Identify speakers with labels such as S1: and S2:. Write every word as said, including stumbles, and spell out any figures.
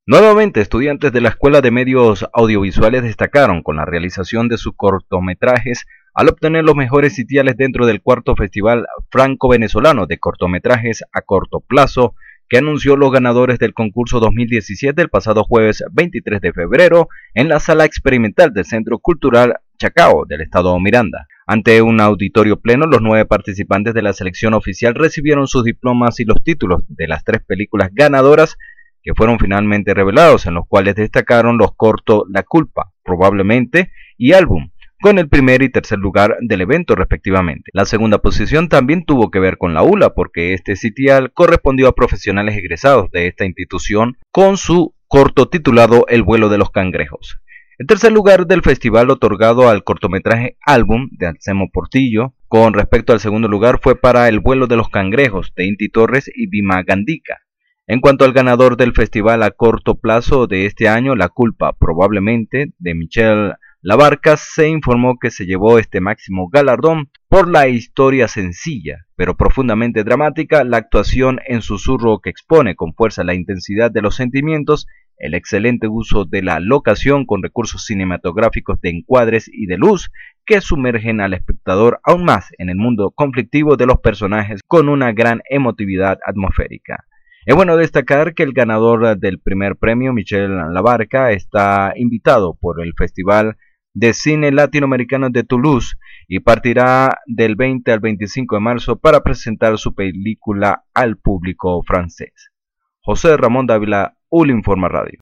S1: Nuevamente, estudiantes de la Escuela de Medios Audiovisuales destacaron con la realización de sus cortometrajes al obtener los mejores sitiales dentro del cuarto Festival Franco-Venezolano de Cortometrajes a Corto Plazo, que anunció los ganadores del concurso dos mil diecisiete el pasado jueves veintitrés de febrero en la Sala Experimental del Centro Cultural Chacao del Estado Miranda. Ante un auditorio pleno, los nueve participantes de la selección oficial recibieron sus diplomas y los títulos de las tres películas ganadoras que fueron finalmente revelados, en los cuales destacaron los cortos La Culpa, Probablemente y Álbum, con el primer y tercer lugar del evento respectivamente. La segunda posición también tuvo que ver con la U L A, porque este sitial correspondió a profesionales egresados de esta institución con su corto titulado El vuelo de los cangrejos. El tercer lugar del festival otorgado al cortometraje Álbum de Anselmo Portillo, con respecto al segundo lugar, fue para El vuelo de los cangrejos de Inti Torres y Bima Gandica. En cuanto al ganador del festival a corto plazo de este año, La Culpa, Probablemente, de Michelle Labarca, se informó que se llevó este máximo galardón por la historia sencilla, pero profundamente dramática, la actuación en susurro que expone con fuerza la intensidad de los sentimientos, el excelente uso de la locación con recursos cinematográficos de encuadres y de luz que sumergen al espectador aún más en el mundo conflictivo de los personajes con una gran emotividad atmosférica. Es bueno destacar que el ganador del primer premio, Michelle Labarca, está invitado por el Festival de Cine Latinoamericano de Toulouse y partirá del veinte al veinticinco de marzo para presentar su película al público francés. José Ramón Dávila, U L Informa Radio.